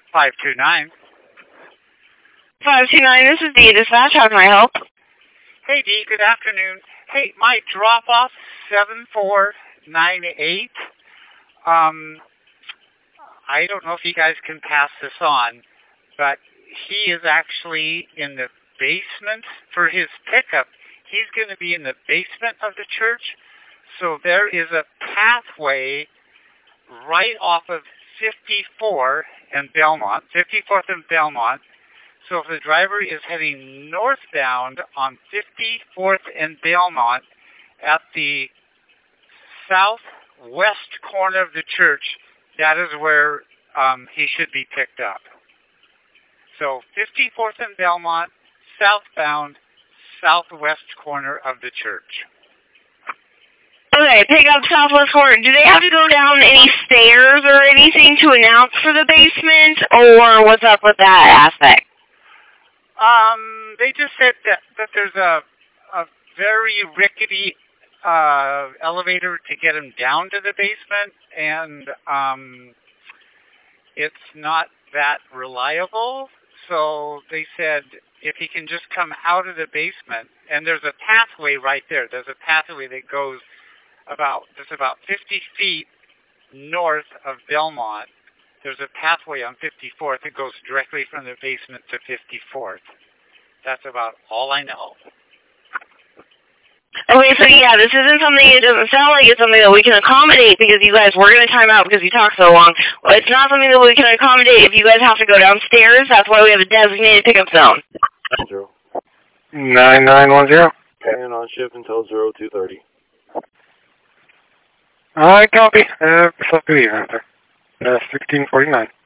529. 529, this is the dispatch. How can I help? Hey, Dee, good afternoon. Hey, my drop-off 7498. I don't know if you guys can pass this on, but he is actually in the basement for his pickup. He's going to be in the basement of the church, so there is a pathway right off of 54 and Belmont, 54th and Belmont. So if the driver is heading northbound on 54th and Belmont at the southwest corner of the church, that is where he should be picked up. So 54th and Belmont, southbound, southwest corner of the church. Okay, pick up southwest corner. Do they have to go down any stairs or anything to announce for the basement, or what's up with that aspect? They just said that there's a very rickety elevator to get him down to the basement, and it's not that reliable. So they said if he can just come out of the basement, and there's a pathway right there. There's a pathway that goes about 50 feet north of Belmont. There's a pathway on 54th that goes directly from the basement to 54th. That's about all I know. Okay, so yeah, this isn't something, it doesn't sound like it's something that we can accommodate because you guys were going to time out because you talked so long. Well, it's not something that we can accommodate if you guys have to go downstairs. That's why we have a designated pickup zone. 9910. And on shift until 0230. I copy. Good evening, sir. 1649.